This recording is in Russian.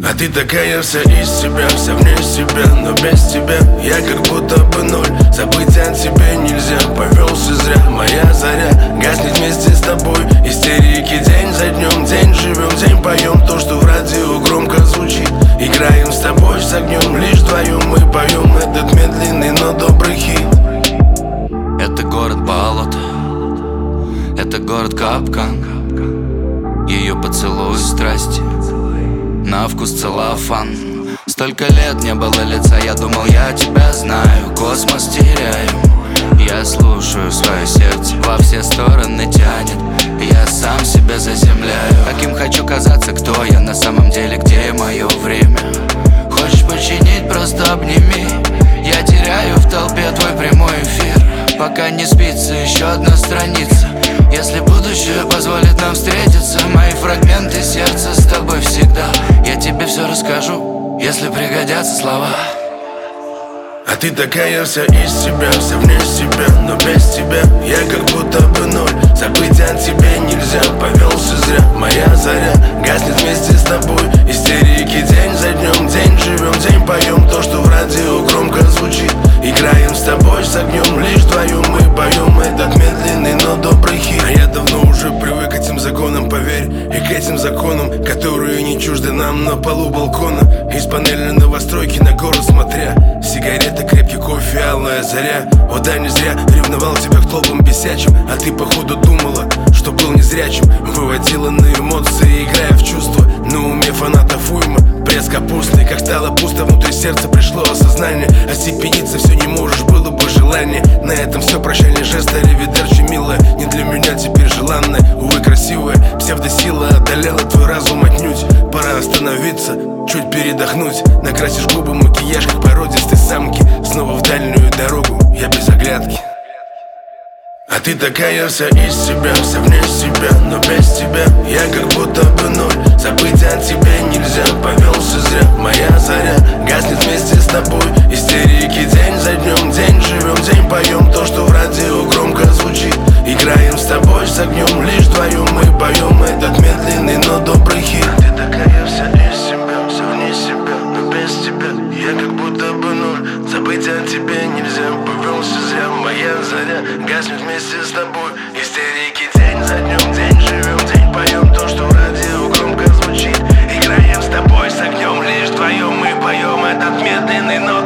А ты такая вся из себя, вся вне себя, но без тебя я как будто бы ноль. Забыть о тебе нельзя, повелся зря. Моя заря гаснет вместе с тобой. Истерики день за днем, день живем, день поем то, что в радио громко звучит. Играем с тобой с огнем, лишь вдвоем мы поем этот медленный, но добрый хит. Это город болото, это город капкан. Ее поцелуй страсти, на вкус целлофан. Столько лет не было лица, я думал, я тебя знаю. Космос теряю, я слушаю свое сердце, во все стороны тянет. Я сам себя заземляю. Каким хочу казаться, кто я на самом деле, где мое время? Хочешь починить, просто обними. Я теряю в толпе твой прямой эфир. Пока не спится еще одна страница. Если будущее позволит нам встретиться, мои фрагменты сердца с тобой всегда. Я тебе все расскажу, если пригодятся слова. А ты такая вся из себя, вся вне себя, но без тебя я как будто бы ноль. Забыть о тебе нельзя, повелся зря. Моя заря гаснет вместе с тобой. Истерики день за днем, день живем, день поем то, что в радио громко звучит. Играем с тобой с огнем, лишь вдвоем мы поем этот медленный, но добрый хит. А я давно уже привык к этим законам, поверь, и к этим законам, которые не чужды нам. На полу балкона, из панельной новостройки на город смотря, сигареты, крепкий кофе, алая заря. О да, не зря ревновал тебя к толпам бесячим. А ты походу думала, что был незрячим. Выводила на эмоции, играя в чувства. На уме фанатов уйма, пресс капустный. Как стало пусто, внутри сердца пришло осознание. Остепениться все не можешь, было бы желание. На этом все, прощальный жест, аривидерчи, милая. Не для меня теперь желанная, увы, красивая. Псевдосила одолела твой разум отнюдь. Пора остановиться, чуть передохнуть. Накрасишь губы, макияж, как породистой самки. Снова в дальнюю дорогу, я без оглядки. А ты такая вся из себя, вся вне себя, но без тебя я как будто бы ноль. Забыть о тебе нельзя, повелся зря. Моя заря гаснет вместе с тобой. Истерики день за днем, день живем, день поем то, что в радио громко звучит. Играем с тобой с огнем, лишь вдвоем мы поем этот медленный, но добрый хит. А ты такая вся из себя, вся вне себя, но без тебя я как будто бы ноль. Забыть о тебе нельзя, повелся зря. Моя заря гаснет вместе с тобой. Истерики день за днем, день живем, день поем то, что в радио громко звучит. Играем с тобой с огнем, лишь вдвоем мы поем этот медленный, но